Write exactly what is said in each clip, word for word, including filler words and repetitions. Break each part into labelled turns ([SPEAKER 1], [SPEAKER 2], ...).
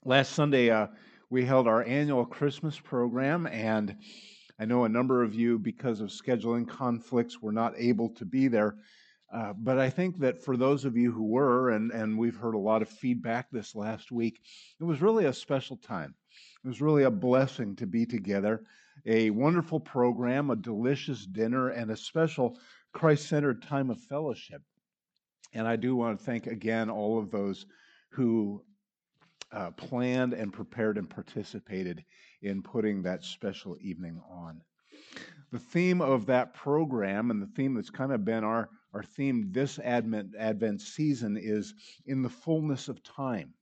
[SPEAKER 1] Last Sunday, uh, we held our annual Christmas program, and I know a number of you, because of scheduling conflicts, were not able to be there. Uh, but I think that for those of you who were, and, and we've heard a lot of feedback this last week, it was really a special time. It was really a blessing to be together. A wonderful program, a delicious dinner, and a special Christ centered time of fellowship. And I do want to thank again all of those who uh, planned and prepared and participated in putting that special evening on. The theme of that program, and the theme that's kind of been our, our theme this Advent, Advent season, is in the fullness of time.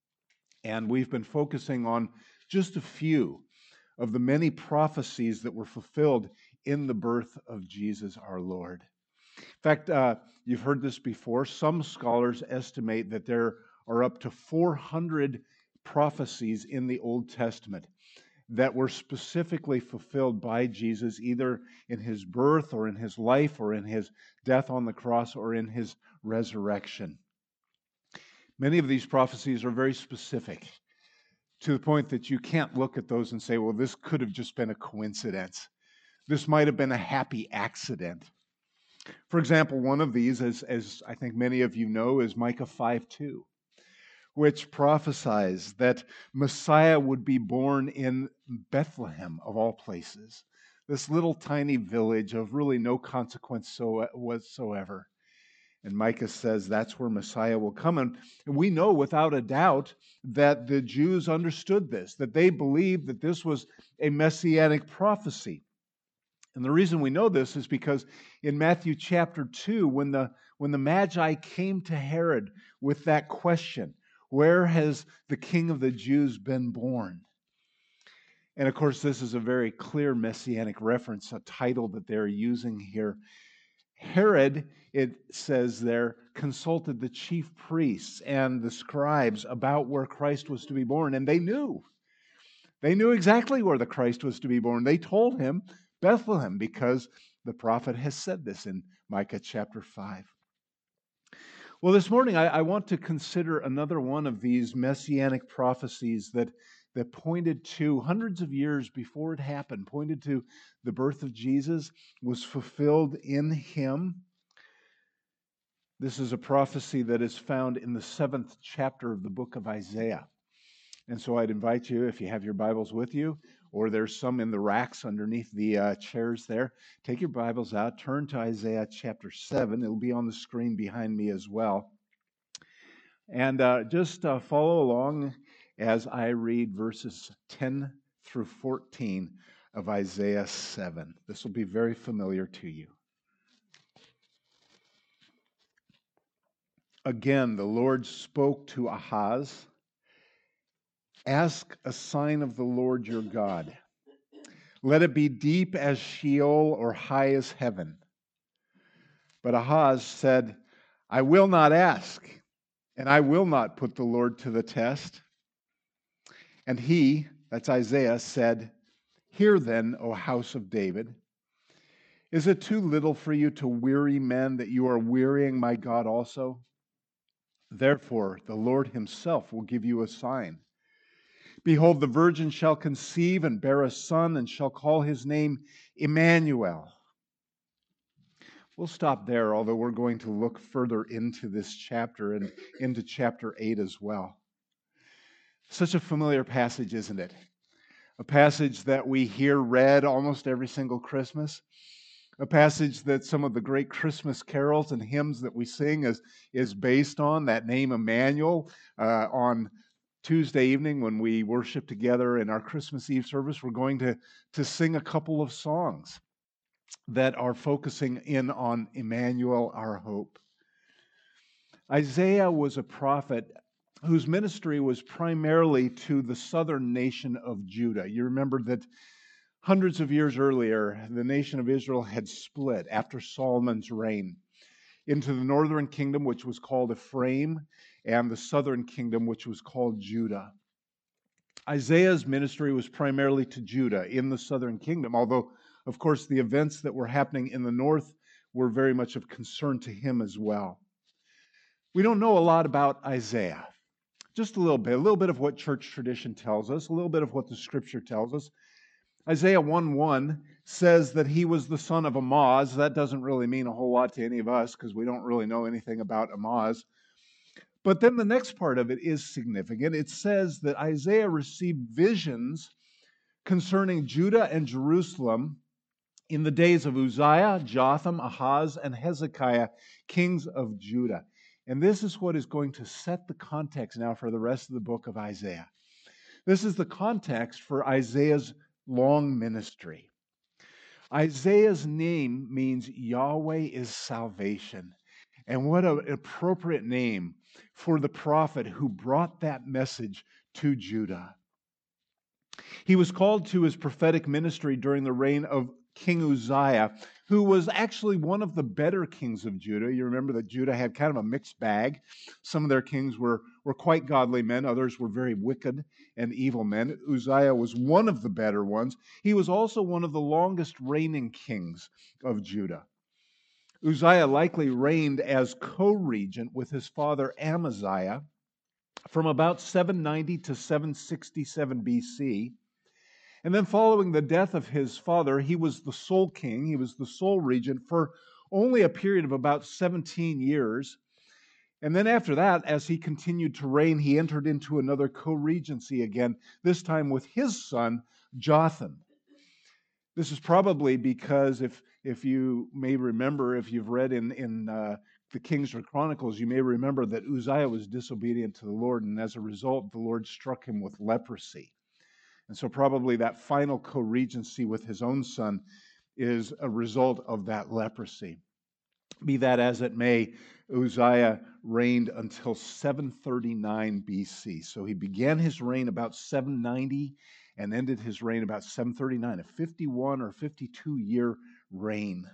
[SPEAKER 1] And we've been focusing on just a few of the many prophecies that were fulfilled in the birth of Jesus our Lord. In fact, uh, you've heard this before. Some scholars estimate that there are up to four hundred prophecies in the Old Testament that were specifically fulfilled by Jesus, either in his birth or in his life or in his death on the cross or in his resurrection. Many of these prophecies are very specific, to the point that you can't look at those and say, well, this could have just been a coincidence. This might have been a happy accident. For example, one of these, as, as I think many of you know, is Micah five two, which prophesies that Messiah would be born in Bethlehem, of all places, this little tiny village of really no consequence so, whatsoever. And Micah says that's where Messiah will come. And we know without a doubt that the Jews understood this, that they believed that this was a messianic prophecy. And the reason we know this is because in Matthew chapter two, when the, when the Magi came to Herod with that question, where has the King of the Jews been born? And of course, this is a very clear messianic reference, a title that they're using here. Herod, it says there, consulted the chief priests and the scribes about where Christ was to be born, and they knew. They knew exactly where the Christ was to be born. They told him Bethlehem because the prophet has said this in Micah chapter five. Well, this morning I, I want to consider another one of these messianic prophecies that, that pointed to hundreds of years before it happened, pointed to the birth of Jesus, was fulfilled in him. This is a prophecy that is found in the seventh chapter of the book of Isaiah. And so I'd invite you, if you have your Bibles with you, or there's some in the racks underneath the uh, chairs there, take your Bibles out, turn to Isaiah chapter seven. It'll be on the screen behind me as well. And uh, just uh, follow along as I read verses ten through fourteen of Isaiah seven. This will be very familiar to you. Again, the Lord spoke to Ahaz. Ask a sign of the Lord your God. Let it be deep as Sheol or high as heaven. But Ahaz said, I will not ask, and I will not put the Lord to the test. And he, that's Isaiah, said, Hear then, O house of David. Is it too little for you to weary men that you are wearying my God also? Therefore, the Lord himself will give you a sign. Behold, the virgin shall conceive and bear a son, and shall call his name Emmanuel. We'll stop there, although we're going to look further into this chapter and into chapter eight as well. Such a familiar passage, isn't it? A passage that we hear read almost every single Christmas. A passage that some of the great Christmas carols and hymns that we sing is, is based on, that name Emmanuel. Uh, on Tuesday evening when we worship together in our Christmas Eve service, we're going to, to sing a couple of songs that are focusing in on Emmanuel, our hope. Isaiah was a prophet whose ministry was primarily to the southern nation of Judah. You remember that hundreds of years earlier, the nation of Israel had split after Solomon's reign into the northern kingdom, which was called Ephraim, and the southern kingdom, which was called Judah. Isaiah's ministry was primarily to Judah in the southern kingdom, although, of course, the events that were happening in the north were very much of concern to him as well. We don't know a lot about Isaiah. Just a little bit, a little bit of what church tradition tells us, a little bit of what the scripture tells us. Isaiah one one says that he was the son of Amoz. That doesn't really mean a whole lot to any of us because we don't really know anything about Amoz. But then the next part of it is significant. It says that Isaiah received visions concerning Judah and Jerusalem in the days of Uzziah, Jotham, Ahaz, and Hezekiah, kings of Judah. And this is what is going to set the context now for the rest of the book of Isaiah. This is the context for Isaiah's long ministry. Isaiah's name means Yahweh is salvation. And what an appropriate name for the prophet who brought that message to Judah. He was called to his prophetic ministry during the reign of King Uzziah, who was actually one of the better kings of Judah. You remember that Judah had kind of a mixed bag. Some of their kings were, were quite godly men. Others were very wicked and evil men. Uzziah was one of the better ones. He was also one of the longest reigning kings of Judah. Uzziah likely reigned as co-regent with his father Amaziah from about seven ninety to seven sixty-seven B C. And then following the death of his father, he was the sole king, he was the sole regent for only a period of about seventeen years. And then after that, as he continued to reign, he entered into another co-regency again, this time with his son, Jotham. This is probably because if, if you may remember, if you've read in, in uh, the Kings or Chronicles, you may remember that Uzziah was disobedient to the Lord, and as a result, the Lord struck him with leprosy. And so probably that final co-regency with his own son is a result of that leprosy. Be that as it may, Uzziah reigned until seven thirty-nine B C. So he began his reign about seven ninety and ended his reign about seven thirty-nine, a fifty-one or fifty-two year reign.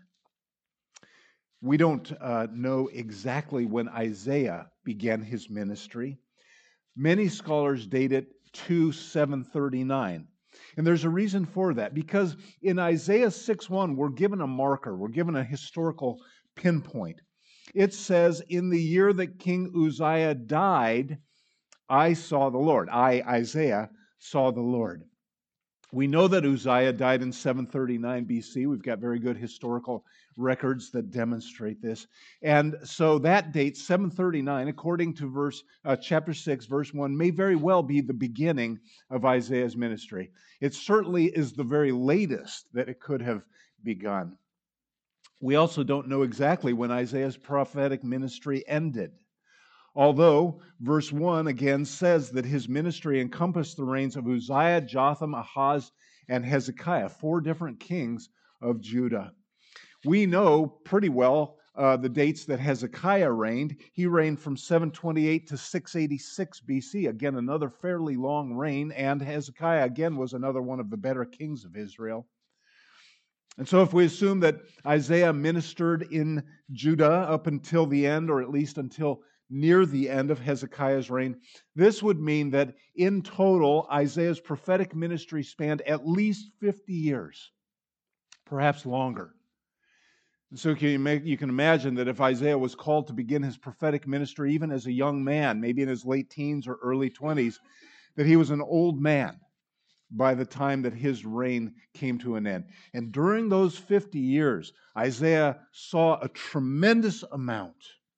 [SPEAKER 1] We don't uh, know exactly when Isaiah began his ministry. Many scholars date it to seven thirty-nine. And there's a reason for that, because in Isaiah six one, we're given a marker, we're given a historical pinpoint. It says, in the year that King Uzziah died, I saw the Lord. I, Isaiah, saw the Lord. We know that Uzziah died in seven thirty-nine B C. We've got very good historical records that demonstrate this. And so that date, seven thirty-nine, according to verse uh, chapter six, verse one, may very well be the beginning of Isaiah's ministry. It certainly is the very latest that it could have begun. We also don't know exactly when Isaiah's prophetic ministry ended. Although verse one again says that his ministry encompassed the reigns of Uzziah, Jotham, Ahaz, and Hezekiah, four different kings of Judah. We know pretty well uh, the dates that Hezekiah reigned. He reigned from seven twenty-eight to six eighty-six B C, again another fairly long reign, and Hezekiah again was another one of the better kings of Israel. And so if we assume that Isaiah ministered in Judah up until the end, or at least until near the end of Hezekiah's reign, this would mean that in total, Isaiah's prophetic ministry spanned at least fifty years, perhaps longer. And so can you, make, you can imagine that if Isaiah was called to begin his prophetic ministry even as a young man, maybe in his late teens or early twenties, that he was an old man by the time that his reign came to an end. And during those fifty years, Isaiah saw a tremendous amount.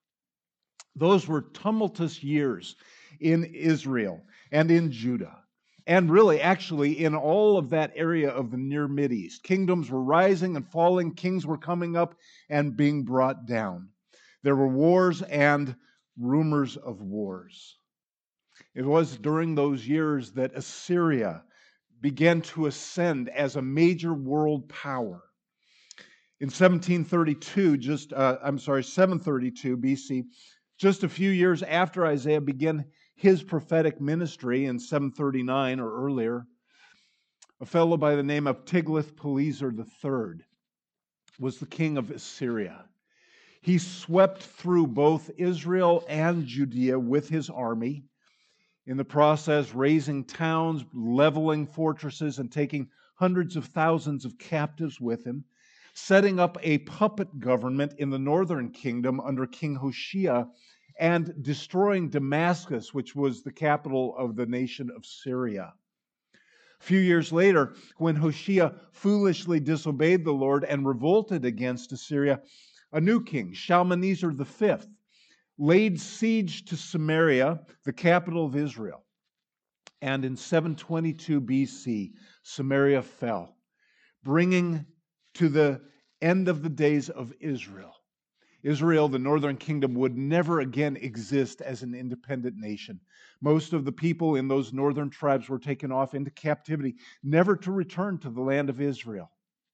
[SPEAKER 1] Those were tumultuous years in Israel and in Judah, and really, actually, in all of that area of the near Mideast. Kingdoms were rising and falling, kings were coming up and being brought down. There were wars and rumors of wars. It was during those years that Assyria began to ascend as a major world power. In seventeen thirty-two, just uh, I'm sorry, seven thirty-two B C, just a few years after Isaiah began his prophetic ministry in seven thirty-nine or earlier, a fellow by the name of Tiglath-Pileser the third was the king of Assyria. He swept through both Israel and Judea with his army, in the process razing towns, leveling fortresses, and taking hundreds of thousands of captives with him, setting up a puppet government in the northern kingdom under King Hoshea, and destroying Damascus, which was the capital of the nation of Syria. A few years later, when Hoshea foolishly disobeyed the Lord and revolted against Assyria, a new king, Shalmaneser the fifth, laid siege to Samaria, the capital of Israel. And in seven twenty-two B C, Samaria fell, bringing to the end of the days of Israel. Israel, the northern kingdom, would never again exist as an independent nation. Most of the people in those northern tribes were taken off into captivity, never to return to the land of Israel.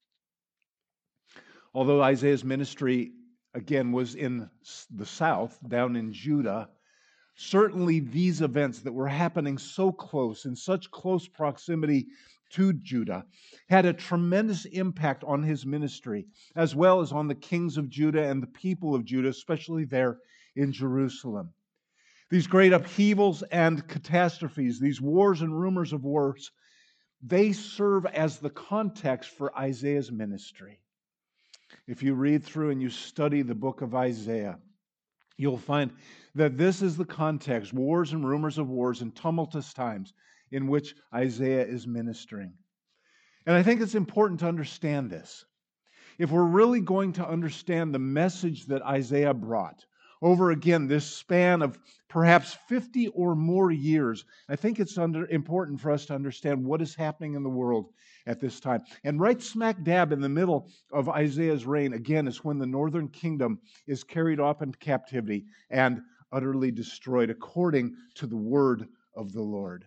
[SPEAKER 1] Although Isaiah's ministry, again, was in the south, down in Judah, certainly these events that were happening so close, in such close proximity to Judah, had a tremendous impact on his ministry, as well as on the kings of Judah and the people of Judah, especially there in Jerusalem. These great upheavals and catastrophes, these wars and rumors of wars, they serve as the context for Isaiah's ministry. If you read through and you study the book of Isaiah, you'll find that this is the context, wars and rumors of wars and tumultuous times in which Isaiah is ministering. And I think it's important to understand this. If we're really going to understand the message that Isaiah brought over, again, this span of perhaps fifty or more years, I think it's under, important for us to understand what is happening in the world at this time. And right smack dab in the middle of Isaiah's reign, again, is when the northern kingdom is carried off into captivity and utterly destroyed according to the word of the Lord.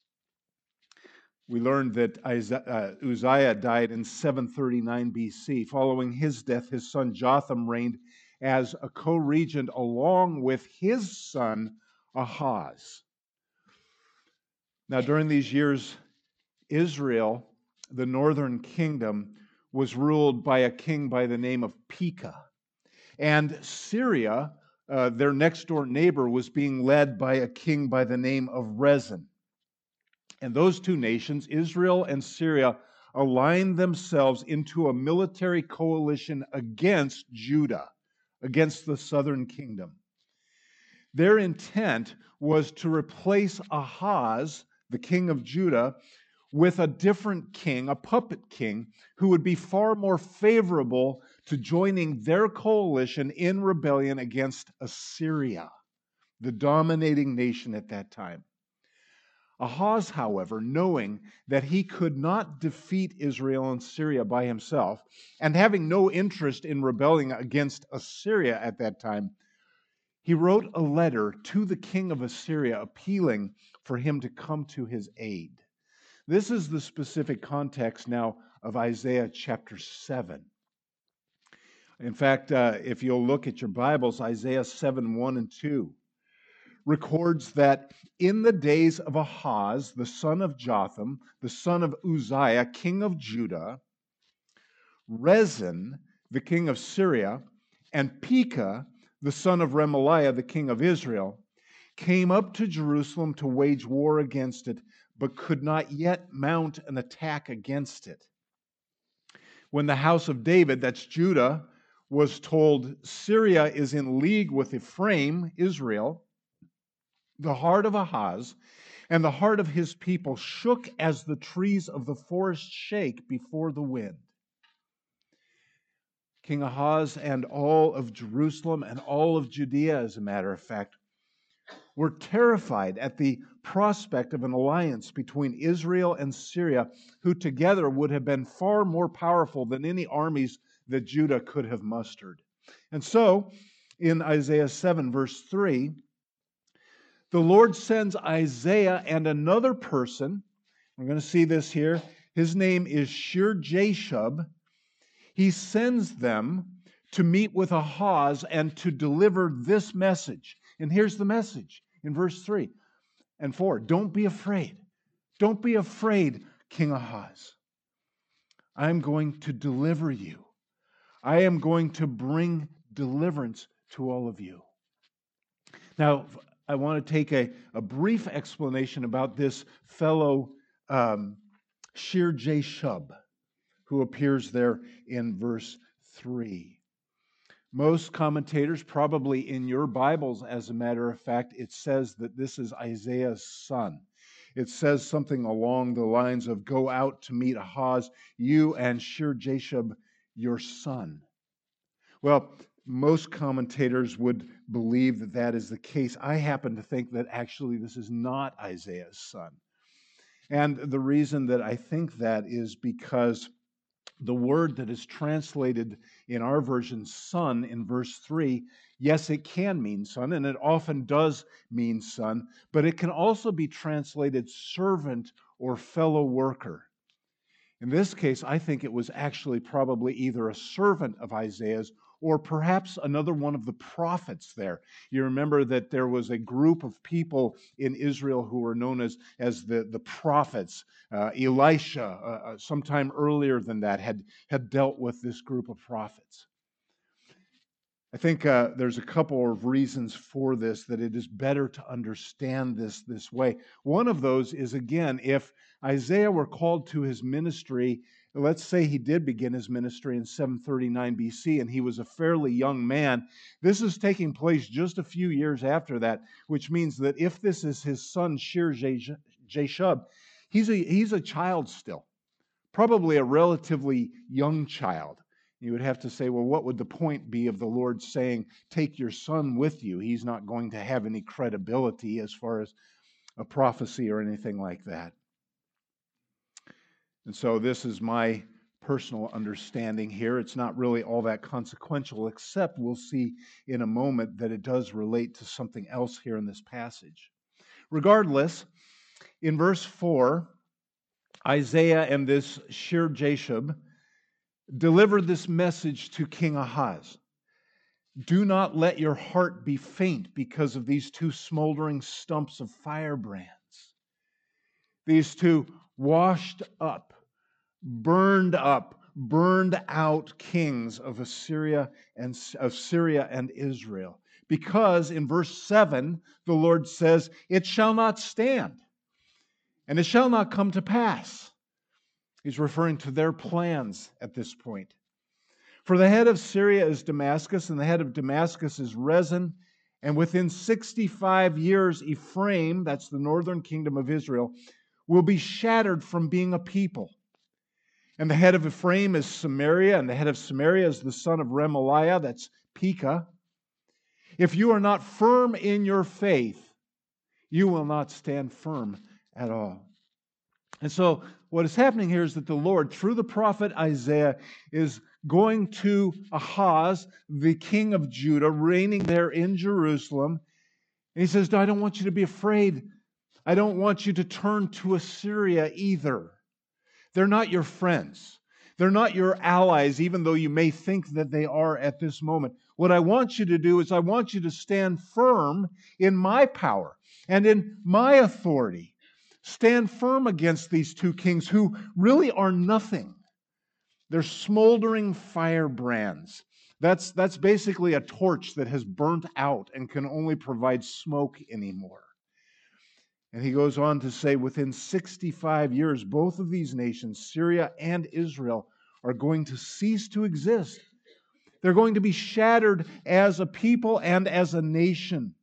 [SPEAKER 1] We learned that Uzziah died in seven thirty-nine B C. Following his death, his son Jotham reigned as a co-regent along with his son Ahaz. Now, during these years, Israel, the northern kingdom, was ruled by a king by the name of Pekah. And Syria, uh, their next door neighbor, was being led by a king by the name of Rezin. And those two nations, Israel and Syria, aligned themselves into a military coalition against Judah, against the southern kingdom. Their intent was to replace Ahaz, the king of Judah, with a different king, a puppet king, who would be far more favorable to joining their coalition in rebellion against Assyria, the dominating nation at that time. Ahaz, however, knowing that he could not defeat Israel and Syria by himself, and having no interest in rebelling against Assyria at that time, he wrote a letter to the king of Assyria appealing for him to come to his aid. This is the specific context now of Isaiah chapter seven. In fact, uh, if you'll look at your Bibles, Isaiah seven, one and two records that in the days of Ahaz, the son of Jotham, the son of Uzziah, king of Judah, Rezin, the king of Syria, and Pekah, the son of Remaliah, the king of Israel, came up to Jerusalem to wage war against it, but could not yet mount an attack against it. When the house of David, that's Judah, was told Syria is in league with Ephraim, Israel, the heart of Ahaz and the heart of his people shook as the trees of the forest shake before the wind. King Ahaz and all of Jerusalem and all of Judea, as a matter of fact, were terrified at the prospect of an alliance between Israel and Syria, who together would have been far more powerful than any armies that Judah could have mustered. And so, in Isaiah seven, verse three, the Lord sends Isaiah and another person. We're going to see this here. His name is Shear-Jashub. He sends them to meet with Ahaz and to deliver this message. And here's the message in verse three and four. Don't be afraid. Don't be afraid, King Ahaz. I'm going to deliver you. I am going to bring deliverance to all of you. Now, I want to take a, a brief explanation about this fellow um, Shear-Jashub, who appears there in verse three. Most commentators, probably in your Bibles, as a matter of fact, it says that this is Isaiah's son. It says something along the lines of, go out to meet Ahaz, you and Shear-Jashub, your son. Well, most commentators would believe that that is the case. I happen to think that actually this is not Isaiah's son. And the reason that I think that is because the word that is translated in our version, son, in verse three, yes, it can mean son, and it often does mean son, but it can also be translated servant or fellow worker. In this case, I think it was actually probably either a servant of Isaiah's or perhaps another one of the prophets there. You remember that there was a group of people in Israel who were known as, as the, the prophets. Uh, Elisha, uh, sometime earlier than that, had, had dealt with this group of prophets. I think uh, there's a couple of reasons for this, that it is better to understand this this way. One of those is, again, if Isaiah were called to his ministry, let's say he did begin his ministry in seven thirty-nine B C, and he was a fairly young man. This is taking place just a few years after that, which means that if this is his son, Shear-Jashub, he's a, he's a child still, probably a relatively young child. You would have to say, well, what would the point be of the Lord saying, take your son with you? He's not going to have any credibility as far as a prophecy or anything like that. And so this is my personal understanding here. It's not really all that consequential, except we'll see in a moment that it does relate to something else here in this passage. Regardless, in verse four, Isaiah and this Shear-Jashub delivered this message to King Ahaz. Do not let your heart be faint because of these two smoldering stumps of firebrands. These two washed up, burned up, burned out kings of Assyria and of Syria and Israel. Because in verse seven, the Lord says, it shall not stand, and it shall not come to pass. He's referring to their plans at this point. For the head of Syria is Damascus, and the head of Damascus is Rezin, and within sixty-five years Ephraim, that's the northern kingdom of Israel, will be shattered from being a people. And the head of Ephraim is Samaria, and the head of Samaria is the son of Remaliah, that's Pekah. If you are not firm in your faith, you will not stand firm at all. And so what is happening here is that the Lord, through the prophet Isaiah, is going to Ahaz, the king of Judah, reigning there in Jerusalem. And he says, I don't want you to be afraid. I don't want you to turn to Assyria either. They're not your friends. They're not your allies, even though you may think that they are at this moment. What I want you to do is I want you to stand firm in my power and in my authority. Stand firm against these two kings who really are nothing. They're smoldering firebrands. That's, that's basically a torch that has burnt out and can only provide smoke anymore. And he goes on to say, within sixty-five years, both of these nations, Syria and Israel, are going to cease to exist. They're going to be shattered as a people and as a nation.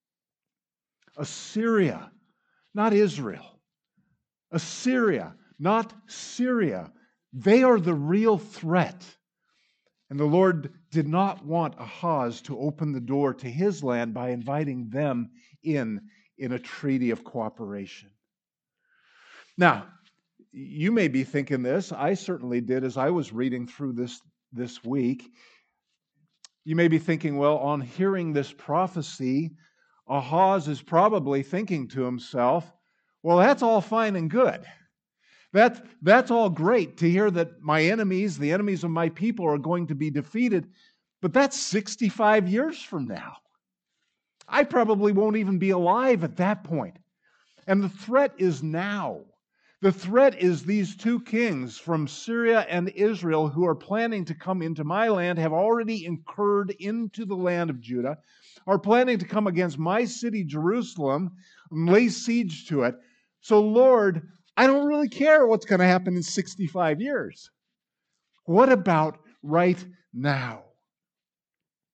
[SPEAKER 1] Assyria, not Israel. Assyria, not Syria. They are the real threat. And the Lord did not want Ahaz to open the door to his land by inviting them in in a treaty of cooperation. Now, you may be thinking this. I certainly did as I was reading through this this week. You may be thinking, well, on hearing this prophecy, Ahaz is probably thinking to himself, well, that's all fine and good. That, that's all great to hear that my enemies, the enemies of my people, are going to be defeated, but that's sixty-five years from now. I probably won't even be alive at that point. And the threat is now. The threat is these two kings from Syria and Israel who are planning to come into my land, have already incurred into the land of Judah, are planning to come against my city, Jerusalem, and lay siege to it. So, Lord, I don't really care what's going to happen in sixty-five years. What about right now?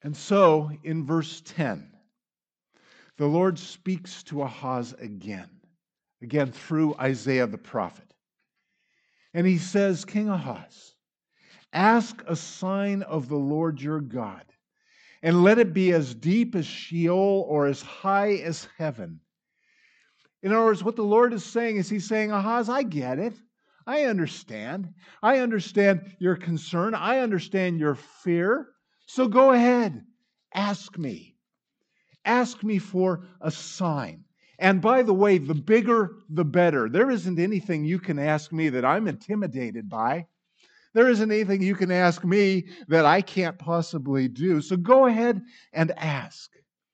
[SPEAKER 1] And so, in verse ten, the Lord speaks to Ahaz again, again through Isaiah the prophet. And he says, King Ahaz, ask a sign of the Lord your God, and let it be as deep as Sheol or as high as heaven. In other words, what the Lord is saying is He's saying, Ahaz, I get it. I understand. I understand your concern. I understand your fear. So go ahead. Ask me. Ask me for a sign. And by the way, the bigger, the better. There isn't anything you can ask me that I'm intimidated by. There isn't anything you can ask me that I can't possibly do. So go ahead and ask.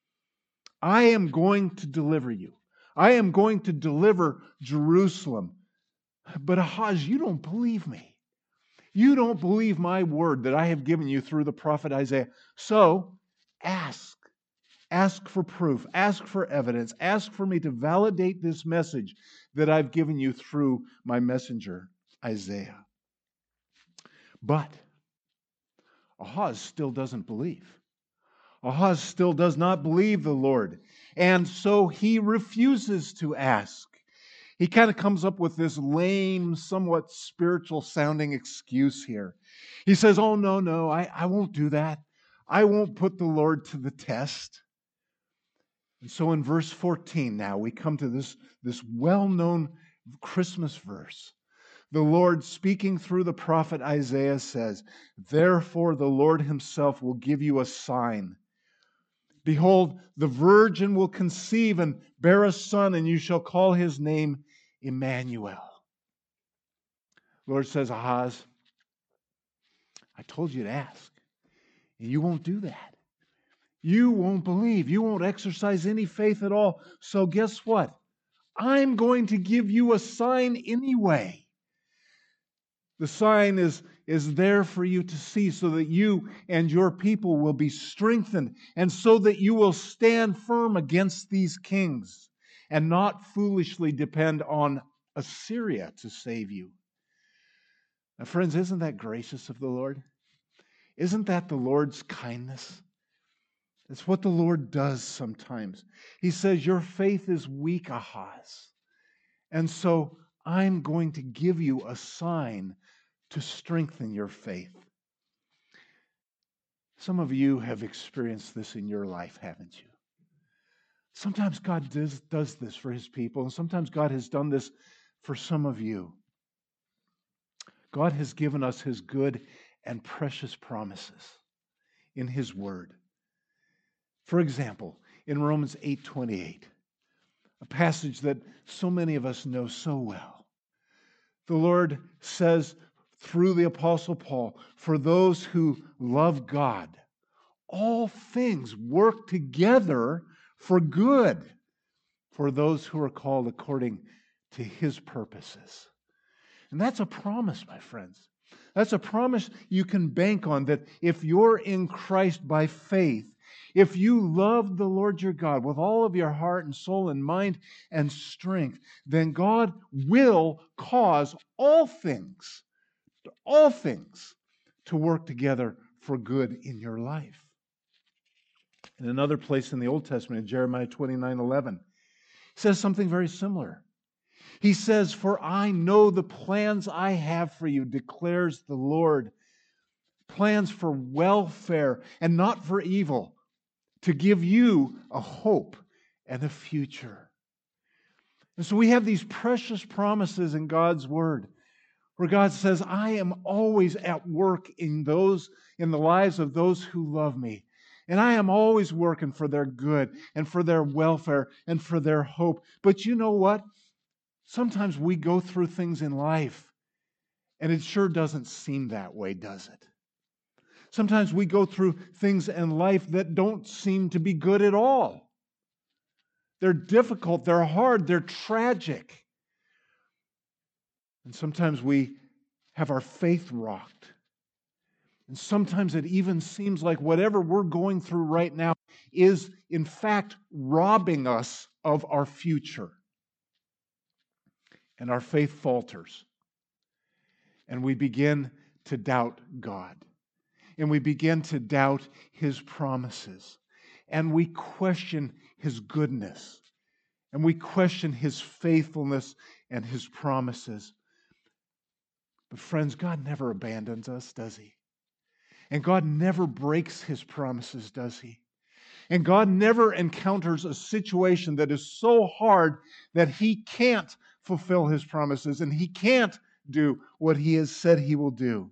[SPEAKER 1] I am going to deliver you. I am going to deliver Jerusalem. But Ahaz, you don't believe me. You don't believe my word that I have given you through the prophet Isaiah. So ask. Ask for proof. Ask for evidence. Ask for me to validate this message that I've given you through my messenger, Isaiah. But Ahaz still doesn't believe. Ahaz still does not believe the Lord. And so he refuses to ask. He kind of comes up with this lame, somewhat spiritual sounding excuse here. He says, oh, no, no, I, I won't do that. I won't put the Lord to the test. And so in verse fourteen now, we come to this, this well-known Christmas verse. The Lord, speaking through the prophet Isaiah, says, therefore the Lord himself will give you a sign. Behold, the virgin will conceive and bear a son, and you shall call his name Emmanuel. The Lord says, Ahaz, I told you to ask. You won't do that. You won't believe. You won't exercise any faith at all. So guess what? I'm going to give you a sign anyway. The sign is, is there for you to see so that you and your people will be strengthened and so that you will stand firm against these kings and not foolishly depend on Assyria to save you. Now, friends, isn't that gracious of the Lord? Isn't that the Lord's kindness? It's what the Lord does sometimes. He says, your faith is weak, Ahaz. And so I'm going to give you a sign to strengthen your faith. Some of you have experienced this in your life, haven't you? Sometimes God does, does this for His people, and sometimes God has done this for some of you. God has given us His good and precious promises in His Word. For example, in Romans eight twenty-eight, a passage that so many of us know so well, the Lord says through the Apostle Paul, for those who love God, all things work together for good for those who are called according to His purposes. And that's a promise, my friends. That's a promise you can bank on, that if you're in Christ by faith, if you love the Lord your God with all of your heart and soul and mind and strength, then God will cause all things, all things to work together for good in your life. In another place in the Old Testament, in Jeremiah twenty-nine eleven, he says something very similar. He says, for I know the plans I have for you, declares the Lord, plans for welfare and not for evil, to give you a hope and a future. And so we have these precious promises in God's Word, where God says, I am always at work in those, in the lives of those who love me. And I am always working for their good and for their welfare and for their hope. But you know what? Sometimes we go through things in life, and it sure doesn't seem that way, does it? Sometimes we go through things in life that don't seem to be good at all. They're difficult, they're hard, they're tragic. And sometimes we have our faith rocked. And sometimes it even seems like whatever we're going through right now is, in fact, robbing us of our future. And our faith falters. And we begin to doubt God. and we begin to doubt His promises, and we question His goodness, and we question His faithfulness and His promises. But friends, God never abandons us, does He? And God never breaks His promises, does He? And God never encounters a situation that is so hard that He can't fulfill His promises and He can't do what He has said He will do.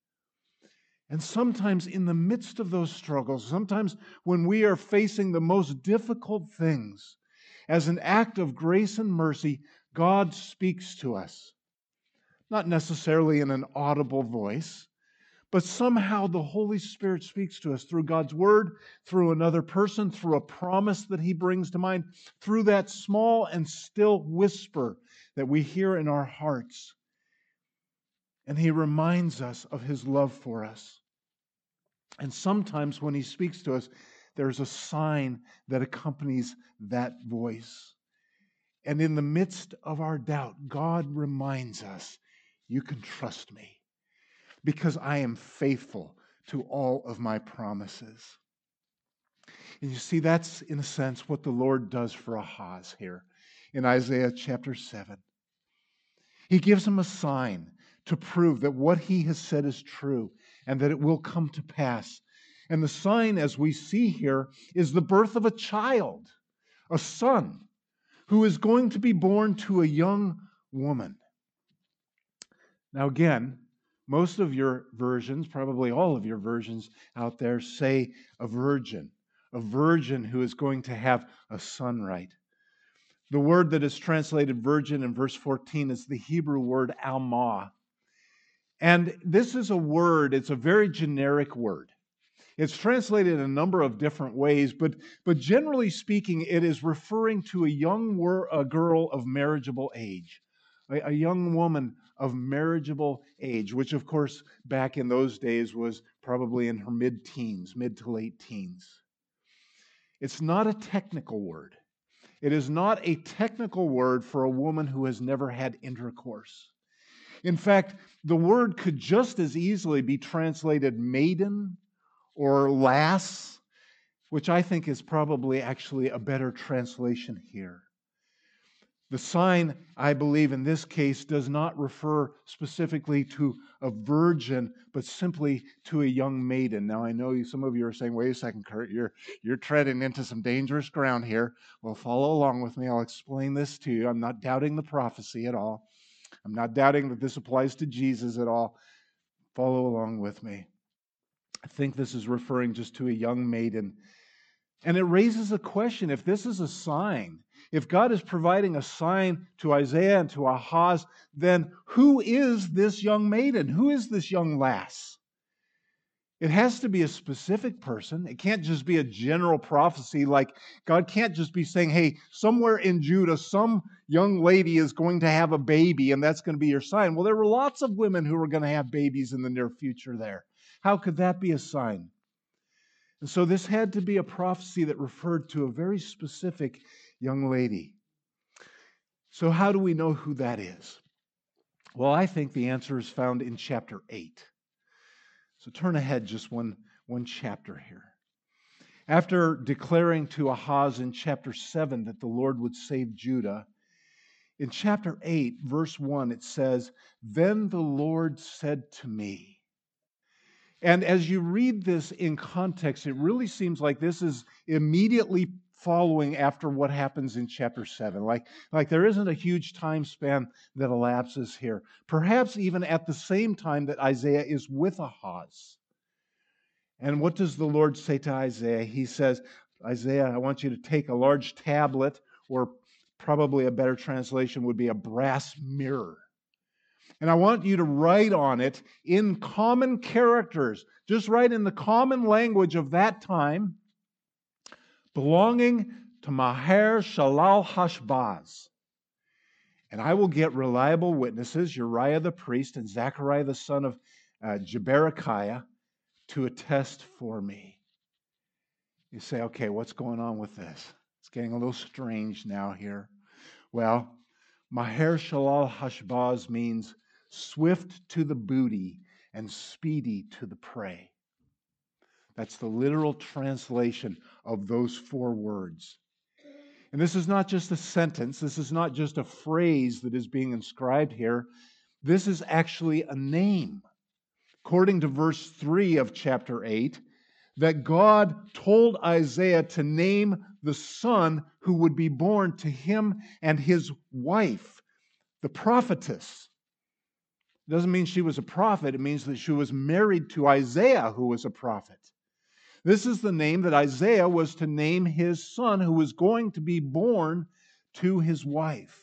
[SPEAKER 1] And sometimes in the midst of those struggles, sometimes when we are facing the most difficult things, as an act of grace and mercy, God speaks to us. Not necessarily in an audible voice, but somehow the Holy Spirit speaks to us through God's Word, through another person, through a promise that He brings to mind, through that small and still whisper that we hear in our hearts. And He reminds us of His love for us. And sometimes when He speaks to us, there's a sign that accompanies that voice. And in the midst of our doubt, God reminds us, you can trust me because I am faithful to all of my promises. And you see, that's in a sense what the Lord does for Ahaz here in Isaiah chapter seven. He gives him a sign to prove that what he has said is true and that it will come to pass. And the sign, as we see here, is the birth of a child, a son, who is going to be born to a young woman. Now again, most of your versions, probably all of your versions out there, say a virgin, a virgin who is going to have a son, right? The word that is translated virgin in verse fourteen is the Hebrew word almah. And this is a word, it's a very generic word. It's translated in a number of different ways, but, but generally speaking, it is referring to a young wor- a girl of marriageable age, a, a young woman of marriageable age, which of course back in those days was probably in her mid-teens, mid to late teens. It's not a technical word. It is not a technical word for a woman who has never had intercourse. In fact, the word could just as easily be translated maiden or lass, which I think is probably actually a better translation here. The sign, I believe, in this case does not refer specifically to a virgin, but simply to a young maiden. Now, I know you, some of you are saying, wait a second, Kurt, you're, you're treading into some dangerous ground here. Well, follow along with me. I'll explain this to you. I'm not doubting the prophecy at all. I'm not doubting that this applies to Jesus at all. Follow along with me. I think this is referring just to a young maiden. And it raises a question, if this is a sign, if God is providing a sign to Isaiah and to Ahaz, then who is this young maiden? Who is this young lass? It has to be a specific person. It can't just be a general prophecy. Like God can't just be saying, hey, somewhere in Judah, some young lady is going to have a baby and that's going to be your sign. Well, there were lots of women who were going to have babies in the near future there. How could that be a sign? And so this had to be a prophecy that referred to a very specific young lady. So how do we know who that is? Well, I think the answer is found in chapter eight. So turn ahead just one, one chapter here. After declaring to Ahaz in chapter seven that the Lord would save Judah, in chapter eight, verse one, it says, "Then the Lord said to me." And as you read this in context, it really seems like this is immediately following after what happens in chapter seven. Like, like there isn't a huge time span that elapses here. Perhaps even at the same time that Isaiah is with Ahaz. And what does the Lord say to Isaiah? He says, Isaiah, I want you to take a large tablet, or probably a better translation would be a brass mirror. And I want you to write on it in common characters, just write in the common language of that time, belonging to Maher Shalal Hashbaz. And I will get reliable witnesses, Uriah the priest and Zechariah the son of uh, Jeberechiah, to attest for me. You say, okay, what's going on with this? It's getting a little strange now here. Well, Maher Shalal Hashbaz means swift to the booty and speedy to the prey. That's the literal translation of those four words. And this is not just a sentence. This is not just a phrase that is being inscribed here. This is actually a name. According to verse three of chapter eight, that God told Isaiah to name the son who would be born to him and his wife, the prophetess. It doesn't mean she was a prophet. It means that she was married to Isaiah, who was a prophet. This is the name that Isaiah was to name his son who was going to be born to his wife.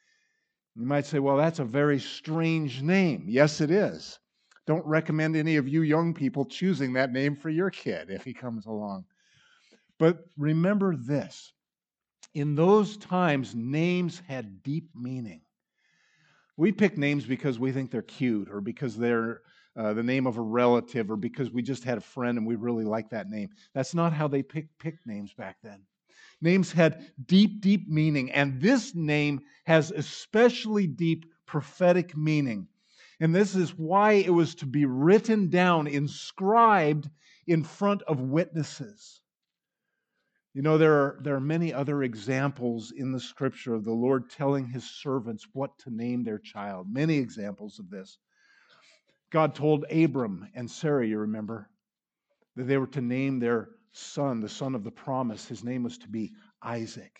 [SPEAKER 1] You might say, well, that's a very strange name. Yes, it is. Don't recommend any of you young people choosing that name for your kid if he comes along. But remember this. In those times, names had deep meaning. We pick names because we think they're cute, or because they're uh, the name of a relative, or because we just had a friend and we really like that name. That's not how they picked pick names back then. Names had deep, deep meaning, and this name has especially deep prophetic meaning. And this is why it was to be written down, inscribed in front of witnesses. You know, there are, there are many other examples in the Scripture of the Lord telling His servants what to name their child. Many examples of this. God told Abram and Sarah, you remember, that they were to name their son, the son of the promise. His name was to be Isaac.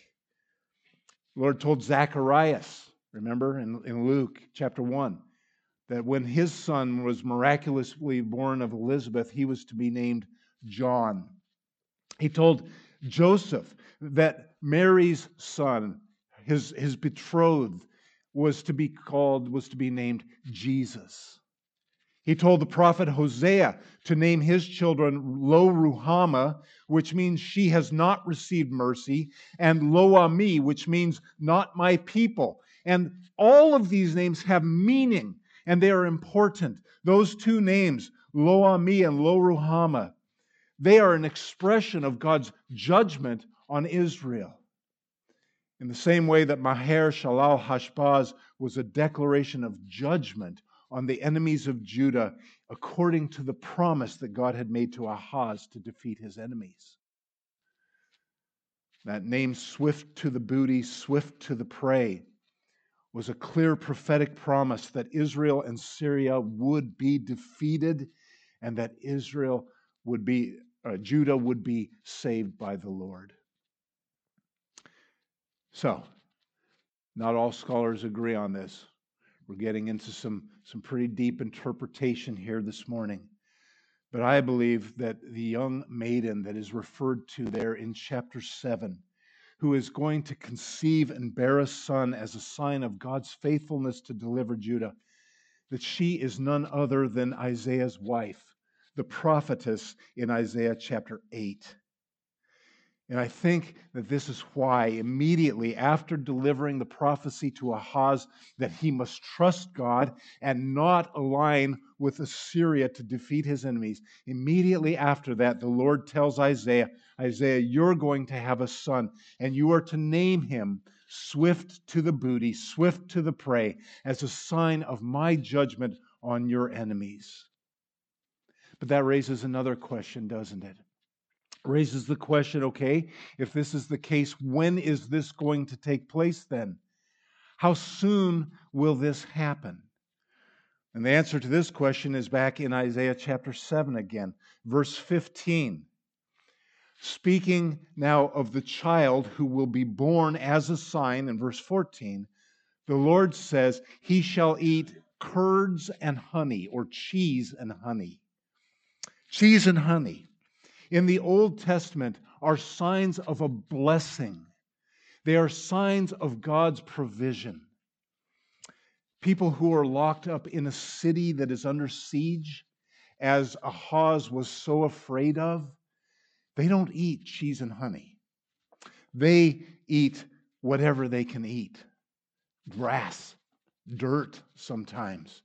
[SPEAKER 1] The Lord told Zacharias, remember, in, in Luke chapter one, that when his son was miraculously born of Elizabeth, he was to be named John. He told Joseph that Mary's son, his, his betrothed, was to be called, was to be named Jesus. He told the prophet Hosea to name his children Lo Ruhamah, which means she has not received mercy, and Lo Ami, which means not my people. And all of these names have meaning, and they are important. Those two names, Lo Ami and Lo Ruhamah, they are an expression of God's judgment on Israel. In the same way that Maher Shalal Hashbaz was a declaration of judgment on the enemies of Judah, according to the promise that God had made to Ahaz to defeat his enemies. That name, swift to the booty, swift to the prey, was a clear prophetic promise that Israel and Syria would be defeated, and that Israel would be, uh, Judah would be saved by the Lord. So, not all scholars agree on this. We're getting into some, some pretty deep interpretation here this morning. But I believe that the young maiden that is referred to there in chapter seven, who is going to conceive and bear a son as a sign of God's faithfulness to deliver Judah, that she is none other than Isaiah's wife, the prophetess in Isaiah chapter eight. And I think that this is why immediately after delivering the prophecy to Ahaz that he must trust God and not align with Assyria to defeat his enemies, immediately after that the Lord tells Isaiah, Isaiah, you're going to have a son, and you are to name him Swift to the Booty, Swift to the Prey, as a sign of my judgment on your enemies. But that raises another question, doesn't it? Raises the question, okay, if this is the case, when is this going to take place then? How soon will this happen? And the answer to this question is back in Isaiah chapter seven again, verse fifteen. Speaking now of the child who will be born as a sign, in verse fourteen, the Lord says, he shall eat curds and honey, or cheese and honey. Cheese and honey in the Old Testament are signs of a blessing. They are signs of God's provision. People who are locked up in a city that is under siege, as Ahaz was so afraid of, they don't eat cheese and honey. They eat whatever they can eat. Grass, dirt sometimes.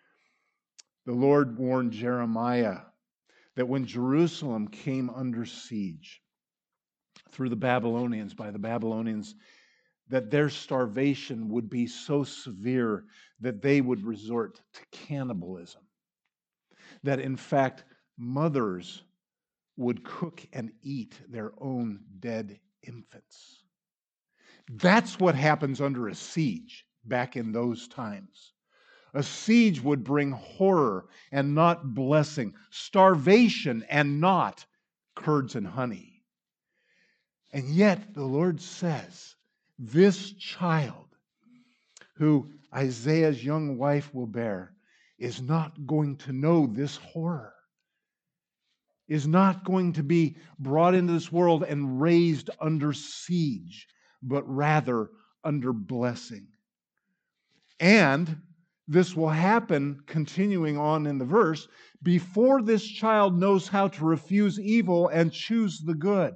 [SPEAKER 1] The Lord warned Jeremiah that when Jerusalem came under siege through the Babylonians, by the Babylonians, that their starvation would be so severe that they would resort to cannibalism. That in fact, mothers would cook and eat their own dead infants. That's what happens under a siege back in those times. A siege would bring horror and not blessing, starvation and not curds and honey. And yet the Lord says, this child who Isaiah's young wife will bear is not going to know this horror, is not going to be brought into this world and raised under siege, but rather under blessing. And this will happen, continuing on in the verse, before this child knows how to refuse evil and choose the good.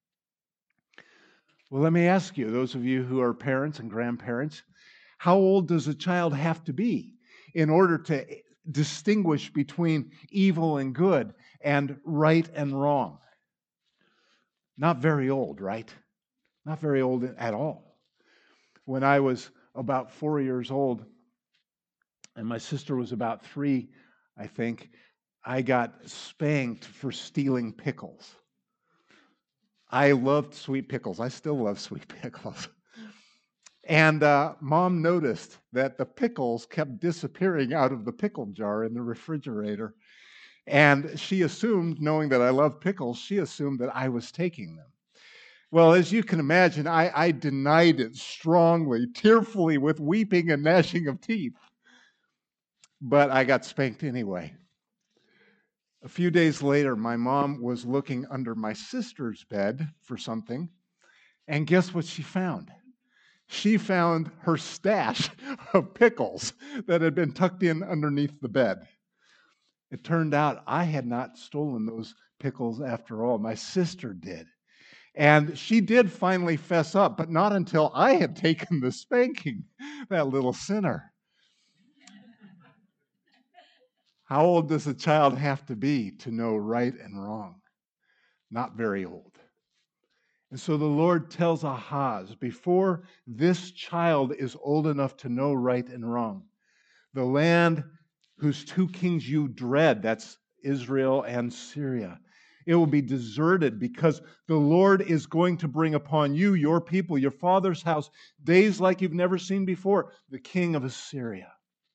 [SPEAKER 1] Well, let me ask you, those of you who are parents and grandparents, how old does a child have to be in order to distinguish between evil and good and right and wrong? Not very old, right? Not very old at all. When I was about four years old, and my sister was about three, I think, I got spanked for stealing pickles. I loved sweet pickles. I still love sweet pickles. And uh, Mom noticed that the pickles kept disappearing out of the pickle jar in the refrigerator. And she assumed, knowing that I love pickles, she assumed that I was taking them. Well, as you can imagine, I, I denied it strongly, tearfully, with weeping and gnashing of teeth. But I got spanked anyway. A few days later, my mom was looking under my sister's bed for something, and guess what she found? She found her stash of pickles that had been tucked in underneath the bed. It turned out I had not stolen those pickles after all. My sister did. And she did finally fess up, but not until I had taken the spanking, that little sinner. How old does a child have to be to know right and wrong? Not very old. And so the Lord tells Ahaz, before this child is old enough to know right and wrong, the land whose two kings you dread, that's Israel and Syria, it will be deserted because the Lord is going to bring upon you, your people, your father's house, days like you've never seen before, the king of Assyria.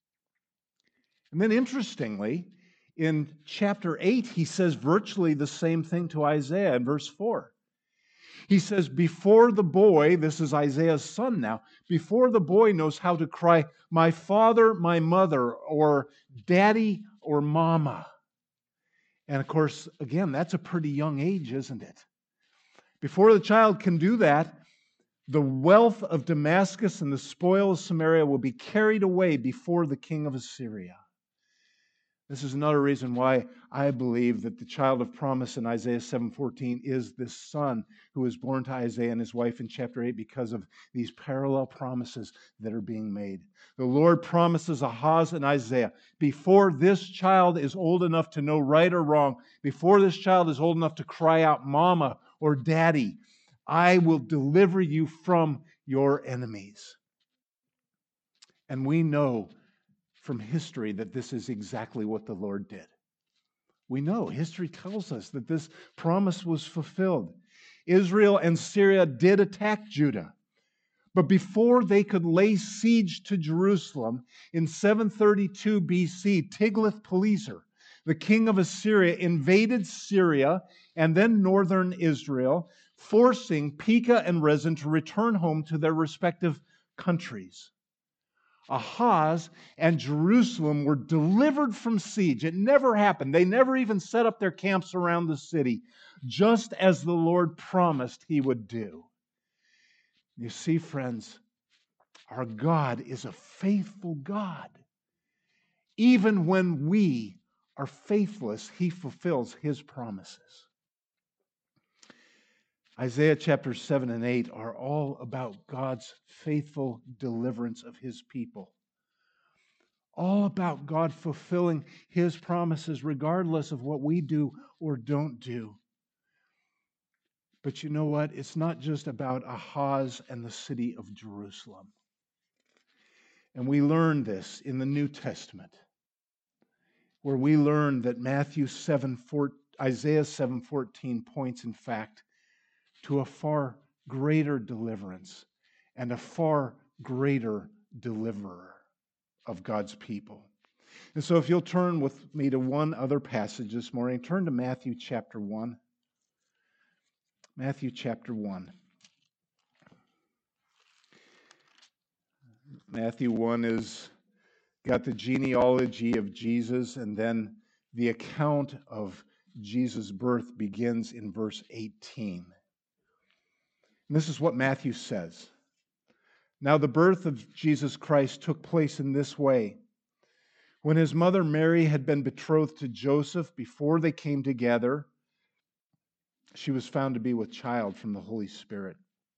[SPEAKER 1] And then interestingly, in chapter eight, he says virtually the same thing to Isaiah in verse four. He says, before the boy, this is Isaiah's son now, before the boy knows how to cry, my father, my mother, or daddy, or mama. And of course, again, that's a pretty young age, isn't it? Before the child can do that, the wealth of Damascus and the spoil of Samaria will be carried away before the king of Assyria. This is another reason why I believe that the child of promise in Isaiah seven fourteen is this son who is born to Isaiah and his wife in chapter eight because of these parallel promises that are being made. The Lord promises Ahaz and Isaiah, before this child is old enough to know right or wrong, before this child is old enough to cry out mama or daddy, I will deliver you from your enemies. And we know from history that this is exactly what the Lord did. We know, history tells us that this promise was fulfilled. Israel and Syria did attack Judah. But before they could lay siege to Jerusalem, in seven thirty-two B C, Tiglath-Pileser, the king of Assyria, invaded Syria and then northern Israel, forcing Pekah and Rezin to return home to their respective countries. Ahaz and Jerusalem were delivered from siege. It never happened. They never even set up their camps around the city, just as the Lord promised he would do. You see, friends, our God is a faithful God. Even when we are faithless, he fulfills his promises. Isaiah chapters seven and eight are all about God's faithful deliverance of his people. All about God fulfilling his promises regardless of what we do or don't do. But you know what? It's not just about Ahaz and the city of Jerusalem. And we learn this in the New Testament, where we learn that Matthew seven, four, Isaiah seven fourteen points, in fact, to a far greater deliverance and a far greater deliverer of God's people. And so if you'll turn with me to one other passage this morning, turn to Matthew chapter one. Matthew chapter one. Matthew one is got the genealogy of Jesus, and then the account of Jesus' birth begins in verse eighteen. And this is what Matthew says. Now the birth of Jesus Christ took place in this way. When his mother Mary had been betrothed to Joseph, before they came together, she was found to be with child from the Holy Spirit.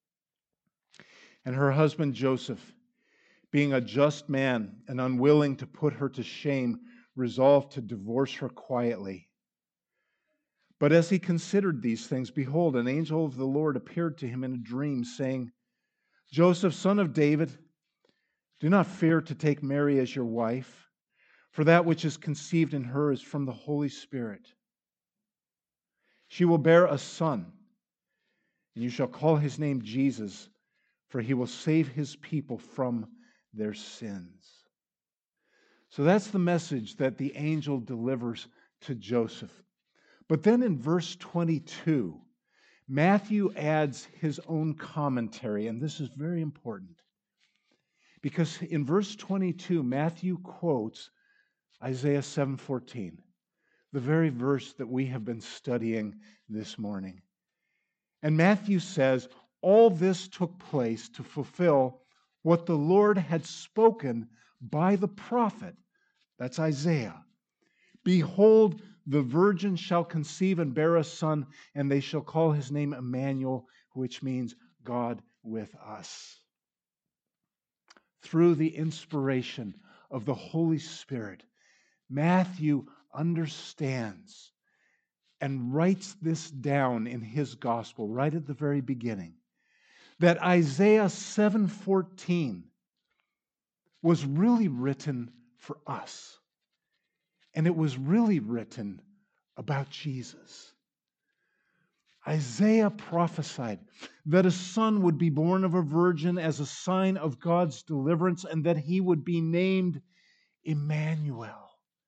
[SPEAKER 1] And her husband Joseph, being a just man and unwilling to put her to shame, resolved to divorce her quietly. But as he considered these things, behold, an angel of the Lord appeared to him in a dream, saying, Joseph, son of David, do not fear to take Mary as your wife, for that which is conceived in her is from the Holy Spirit. She will bear a son, and you shall call his name Jesus, for he will save his people from their sins. So that's the message that the angel delivers to Joseph. But then in verse twenty-two, Matthew adds his own commentary, and this is very important. Because in verse twenty-two, Matthew quotes Isaiah seven fourteen, the very verse that we have been studying this morning. And Matthew says, all this took place to fulfill what the Lord had spoken by the prophet. That's Isaiah. Behold, the virgin shall conceive and bear a son, and they shall call his name Emmanuel, which means God with us. Through the inspiration of the Holy Spirit, Matthew understands and writes this down in his gospel right at the very beginning, that Isaiah seven fourteen was really written for us. And it was really written about Jesus. Isaiah prophesied that a son would be born of a virgin as a sign of God's deliverance, and that he would be named Emmanuel.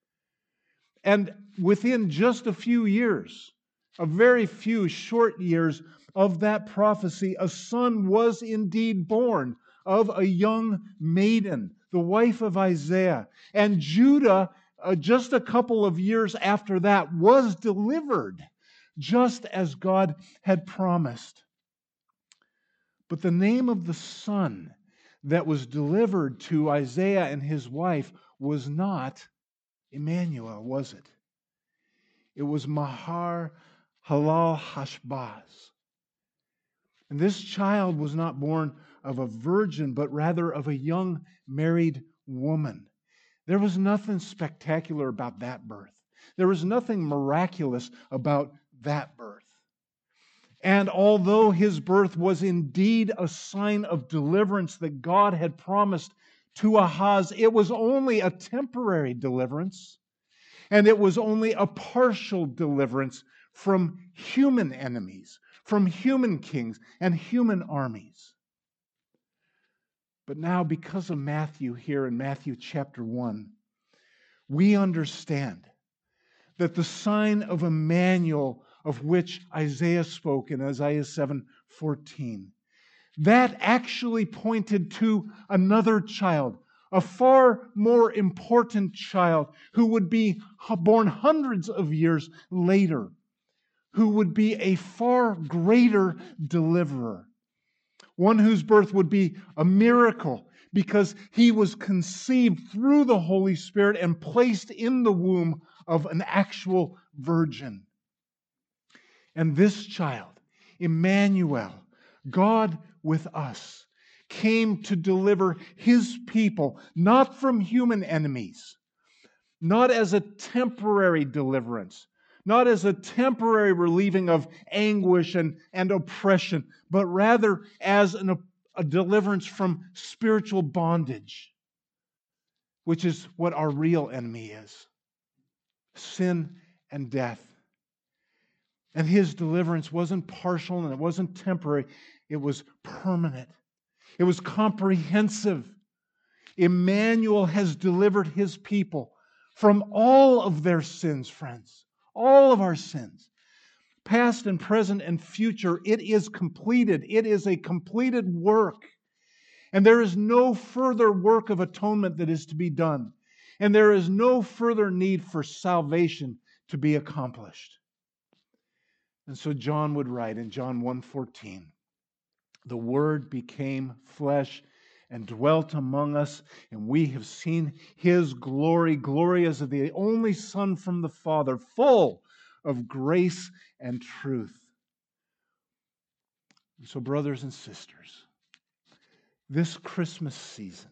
[SPEAKER 1] And within just a few years, a very few short years of that prophecy, a son was indeed born of a young maiden, the wife of Isaiah. And Judah, uh, just a couple of years after that, was delivered, just as God had promised. But the name of the son that was delivered to Isaiah and his wife was not Emmanuel, was it? It was Mahar Halal Hashbaz. And this child was not born of a virgin, but rather of a young married woman. There was nothing spectacular about that birth. There was nothing miraculous about that birth. And although his birth was indeed a sign of deliverance that God had promised to Ahaz, it was only a temporary deliverance, and it was only a partial deliverance from human enemies, from human kings and human armies. But now, because of Matthew here in Matthew chapter one, we understand that the sign of Emmanuel, of which Isaiah spoke in Isaiah seven fourteen, that actually pointed to another child, a far more important child who would be born hundreds of years later, who would be a far greater deliverer, one whose birth would be a miracle because he was conceived through the Holy Spirit and placed in the womb of an actual virgin. And this child, Emmanuel, God with us, came to deliver his people, not from human enemies, not as a temporary deliverance, not as a temporary relieving of anguish and, and oppression, but rather as an, a deliverance from spiritual bondage, which is what our real enemy is: sin and death. And his deliverance wasn't partial and it wasn't temporary. It was permanent. It was comprehensive. Emmanuel has delivered his people from all of their sins, friends. All of our sins. Past and present and future. It is completed. It is a completed work. And there is no further work of atonement that is to be done. And there is no further need for salvation to be accomplished. And so John would write in John one fourteen, the Word became flesh and dwelt among us, and we have seen his glory, glory as of the only Son from the Father, full of grace and truth. And so, brothers and sisters, this Christmas season,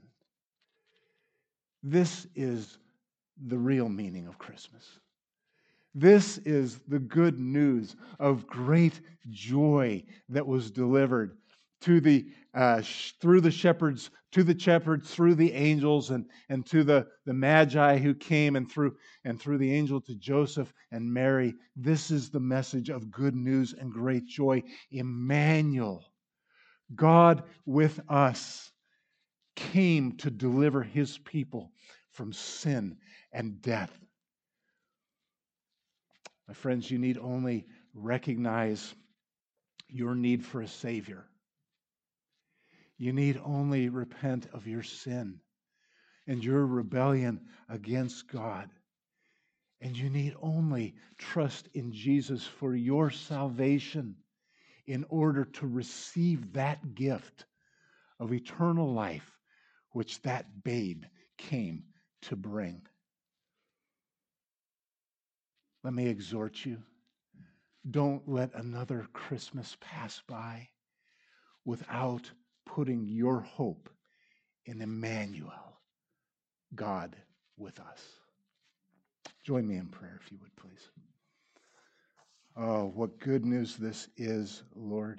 [SPEAKER 1] this is the real meaning of Christmas. This is the good news of great joy that was delivered to the uh, sh- through the shepherds, to the shepherds, through the angels, and, and to the, the magi who came, and through and through the angel to Joseph and Mary. This is the message of good news and great joy. Emmanuel, God with us, came to deliver his people from sin and death. My friends, you need only recognize your need for a Savior. You need only repent of your sin and your rebellion against God. And you need only trust in Jesus for your salvation in order to receive that gift of eternal life which that babe came to bring. Let me exhort you. Don't let another Christmas pass by without putting your hope in Emmanuel, God with us. Join me in prayer, if you would, please. Oh, what good news this is, Lord.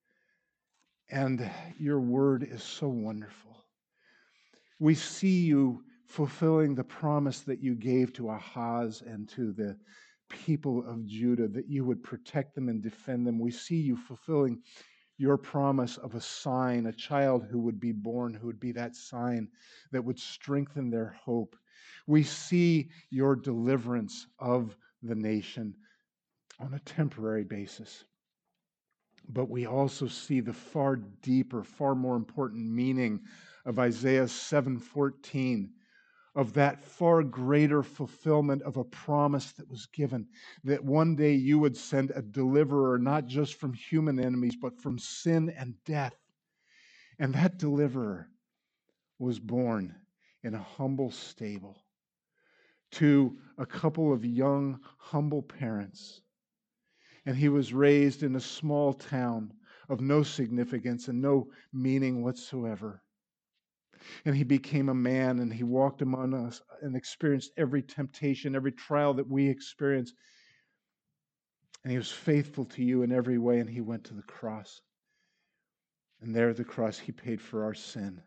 [SPEAKER 1] And your word is so wonderful. We see you fulfilling the promise that you gave to Ahaz and to the people of Judah, that you would protect them and defend them. We see you fulfilling your promise of a sign, a child who would be born, who would be that sign that would strengthen their hope. We see your deliverance of the nation on a temporary basis. But we also see the far deeper, far more important meaning of Isaiah seven fourteen, of that far greater fulfillment of a promise that was given, that one day you would send a deliverer, not just from human enemies, but from sin and death. And that deliverer was born in a humble stable to a couple of young, humble parents. And he was raised in a small town of no significance and no meaning whatsoever. And he became a man, and he walked among us and experienced every temptation, every trial that we experience. And he was faithful to you in every way, and he went to the cross. And there at the cross, he paid for our sin,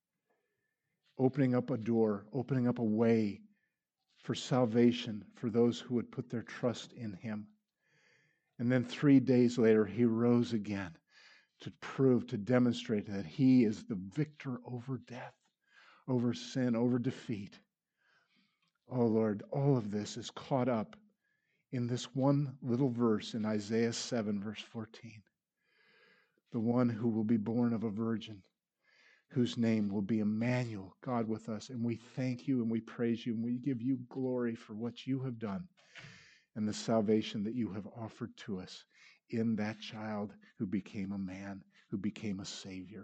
[SPEAKER 1] opening up a door, opening up a way for salvation for those who would put their trust in him. And then three days later, he rose again to prove, to demonstrate that he is the victor over death, over sin, over defeat. Oh Lord, all of this is caught up in this one little verse in Isaiah seven, verse fourteen. The one who will be born of a virgin, whose name will be Emmanuel, God with us. And we thank you and we praise you and we give you glory for what you have done and the salvation that you have offered to us in that child who became a man, who became a Savior.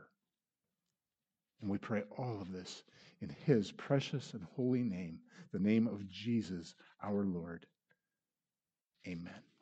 [SPEAKER 1] And we pray all of this in his precious and holy name, the name of Jesus, our Lord. Amen.